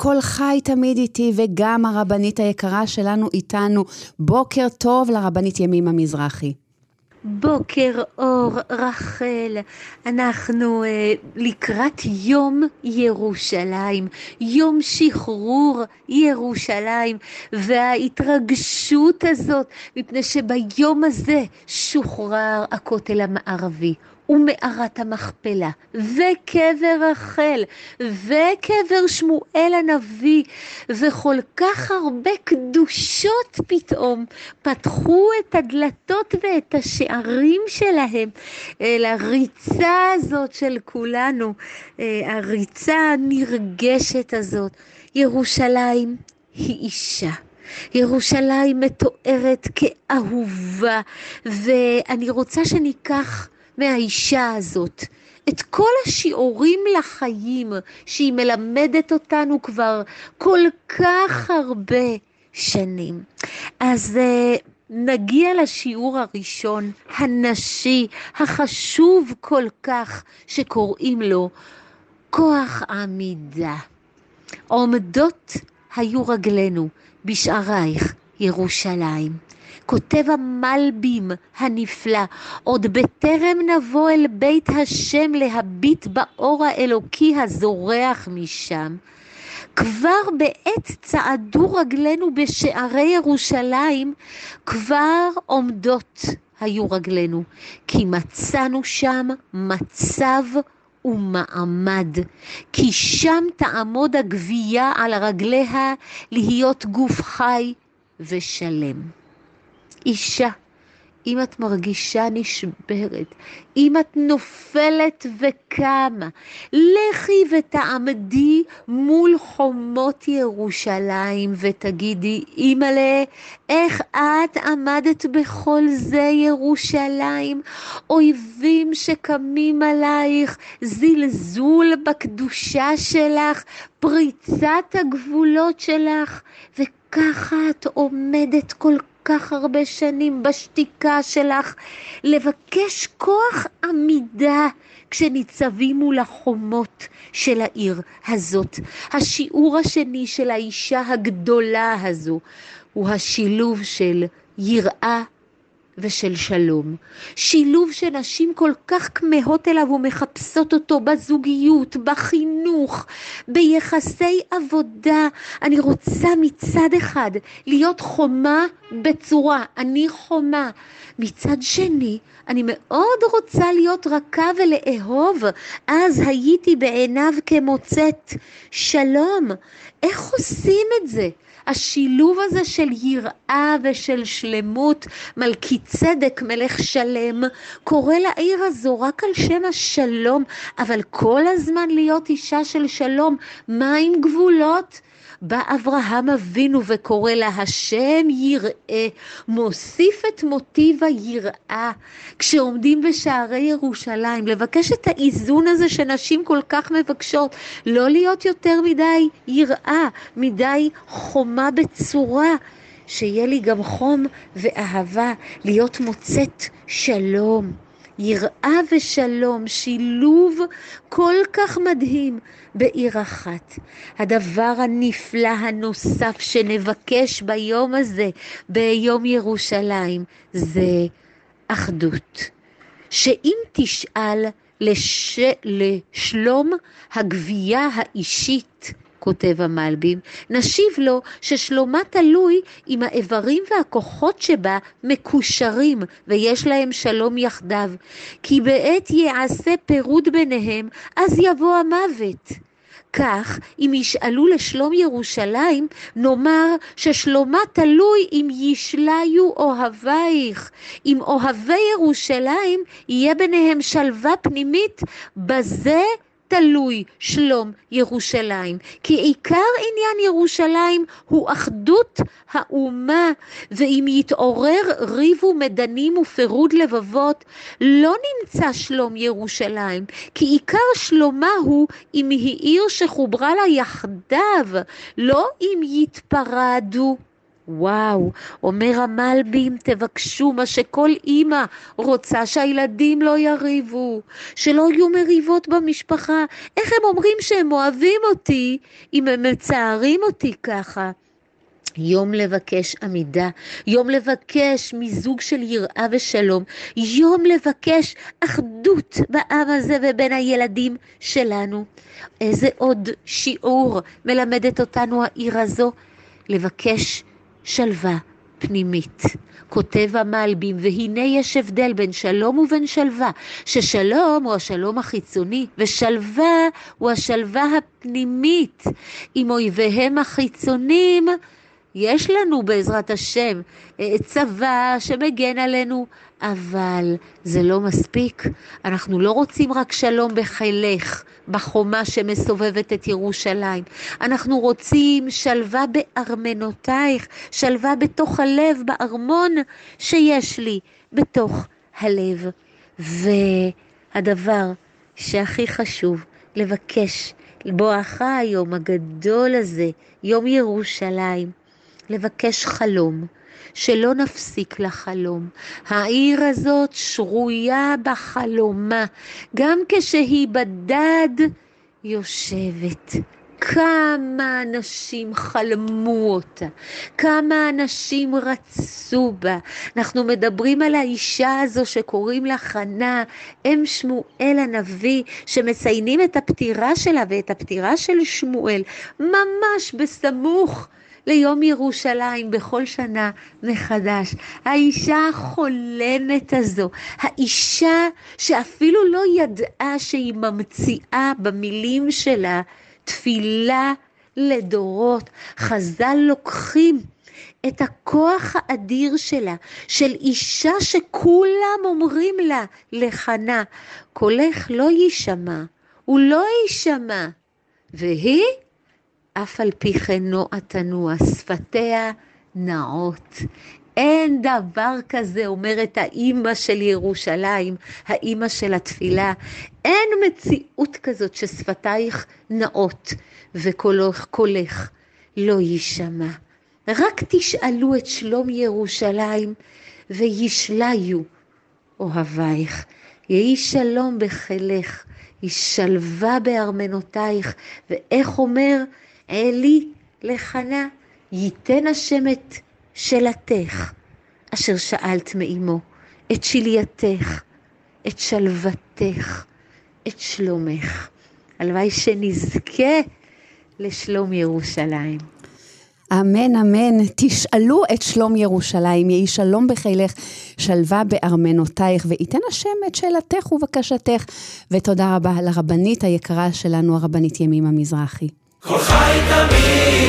קול חי תמיד איתי, וגם הרבנית היקרה שלנו איתנו. בוקר טוב לרבנית ימימה מזרחי. בוקר אור רחל, אנחנו לקראת יום ירושלים, יום שחרור ירושלים, וההתרגשות הזאת, מפני שביום הזה שוחרר הכותל המערבי, ומערת המכפלה, וקבר רחל, וקבר שמואל הנביא, וכל כך הרבה קדושות פתאום פתחו את הדלתות ואת השערים שלהם לריצה הזאת של כולנו, הריצה הנרגשת הזאת. ירושלים היא אישה. ירושלים מתוארת כאהובה, ואני רוצה שניקח מהאישה הזאת את כל השיעורים לחיים שהיא מלמדת אותנו כבר כל כך הרבה שנים. אז נגיע לשיעור הראשון, הנשי, החשוב כל כך, שקוראים לו כוח עמידה. עומדות היו רגלינו בשערייך ירושלים. כותב המלבים הנפלא, עוד בטרם נבוא אל בית השם להביט באור האלוקי הזורח משם, כבר בעת צעדו רגלינו בשערי ירושלים, כבר עומדות היו רגלינו, כי מצאנו שם מצב ומעמד, כי שם תעמוד הגבייה על רגליה להיות גוף חי ושלם. אישה, אם את מרגישה נשברת, אם את נופלת וקמה, לכי ותעמדי מול חומות ירושלים ותגידי, אמא'לה, איך את עמדת בכל זה ירושלים? אויבים שקמים עלייך, זלזול בקדושה שלך, פריצת הגבולות שלך, וככה את עומדת כך הרבה שנים בשתיקה שלך, לבקש כוח עמידה כשניצבים מול החומות של העיר הזאת. השיעור השני של האישה הגדולה הזו הוא השילוב של יראה ושל שלום. שילוב שנשים כל כך כמהות אליו ומחפשות אותו בזוגיות, בחינוך, ביחסי עבודה. אני רוצה מצד אחד להיות חומה בצורה, אני חומה. מצד שני, אני מאוד רוצה להיות רכה ולאהוב. אז הייתי בעיניו כמוצאת שלום. איך עושים את זה? השילוב הזה של יראה ושל שלמות, מלכי צדק מלך שלם, קורא לעיר הזו רק על שם השלום, אבל כל הזמן להיות אישה של שלום. מה עם גבולות? בא אברהם אבינו וקורא לה השם יראה, מוסיף את מוטיב היראה. כשעומדים בשערי ירושלים, לבקש את האיזון הזה שנשים כל כך מבקשות, לא להיות יותר מדי יראה, מדי חומה בצורה, שיהיה לי גם חום ואהבה, להיות מוצאת שלום. יראה ושלום, שילוב כל כך מדהים בעיר אחת. הדבר הנפלא הנוסף שנבקש ביום הזה, ביום ירושלים, זה אחדות. שאם תשאל לשלום הגבייה האישית, כותב המלבים, נשיב לו ששלומה תלוי אם האיברים והכוחות שבה מקושרים ויש להם שלום יחדיו, כי בעת יעשה פירוד ביניהם אז יבוא המוות. כך, אם ישאלו לשלום ירושלים, נאמר ששלומה תלוי אם ישליו אוהבייך. אם אוהבי ירושלים יהיה ביניהם שלווה פנימית, בזה תלוי שלום ירושלים. כי עיקר עניין ירושלים הוא אחדות האומה, ואם יתעורר ריב ומדנים ופירוד לבבות, לא נמצא שלום ירושלים, כי עיקר שלומה הוא אם היא עיר שחוברה לה יחדיו, לא אם יתפרדו. וואו, אומר המלבים, תבקשו מה שכל אימא רוצה, שהילדים לא יריבו, שלא יהיו מריבות במשפחה. איך הם אומרים שהם אוהבים אותי, אם הם מצערים אותי ככה? יום לבקש עמידה, יום לבקש מיזוג של יראה ושלום, יום לבקש אחדות בעם הזה ובין הילדים שלנו. איזה עוד שיעור מלמדת אותנו העיר הזו? לבקש שלווה פנימית. כותב המלבים, והנה יש הבדל בין שלום ובין שלווה, ששלום הוא השלום החיצוני, ושלווה הוא השלווה הפנימית. עם אויביהם החיצונים, יש לנו בעזרת השם צבא שמגן עלינו, אבל זה לא מספיק. אנחנו לא רוצים רק שלום בחילך, בחומה שמסובבת את ירושלים. אנחנו רוצים שלווה בארמנותייך, שלווה בתוך הלב, בארמון שיש לי בתוך הלב. והדבר שהכי חשוב, לבקש בואכה היום הגדול הזה, יום ירושלים, לבקש חלום, שלא נפסיק לחלום. העיר הזאת שרויה בחלומה, גם כשהיא בדד יושבת. כמה אנשים חלמו אותה, כמה אנשים רצו בה. אנחנו מדברים על האישה הזו שקוראים לה חנה, אם שמואל הנביא, שמציינים את הפטירה שלה ואת הפטירה של שמואל, ממש בסמוך ליום ירושלים בכל שנה מחדש. האישה החולמת הזו, האישה שאפילו לא ידעה שהיא ממציאה במילים שלה תפילה לדורות. חז"ל לוקחים את הכוח האדיר שלה, של אישה שכולם אומרים לה לחנה, קולך לא יישמע, הוא לא יישמע, והיא אף על פי כן נועה תנוע, שפתיה נעות. אין דבר כזה, אומרת האימא של ירושלים, האימא של התפילה. אין מציאות כזאת ששפתייך נעות וקולך לא יישמע. רק תשאלו את שלום ירושלים וישליו אוהבייך. יהי שלום בחילך, היא שלווה בארמנותייך. ואיך אומר אלי לחנה, ייתן השם את שאלתך, אשר שאלת מאמו, את שלייתך, את שלוותך, את שלומך. הלוואי שנזכה לשלום ירושלים. אמן, אמן. תשאלו את שלום ירושלים, יהי שלום בחילך, שלווה בארמנותייך, וייתן השם את שאלתך ובקשתך. ותודה רבה לרבנית היקרה שלנו, הרבנית ימימה מזרחי. כל חי תמיד